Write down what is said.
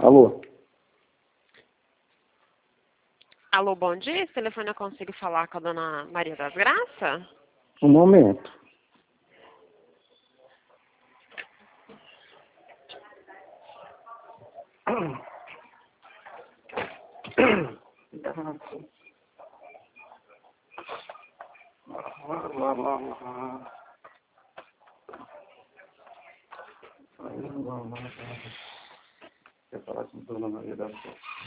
Alô? Alô, bom dia. Esse telefone eu consigo falar com a dona Maria das Graças? Um momento. Quer falar com a dona Maria das Graças?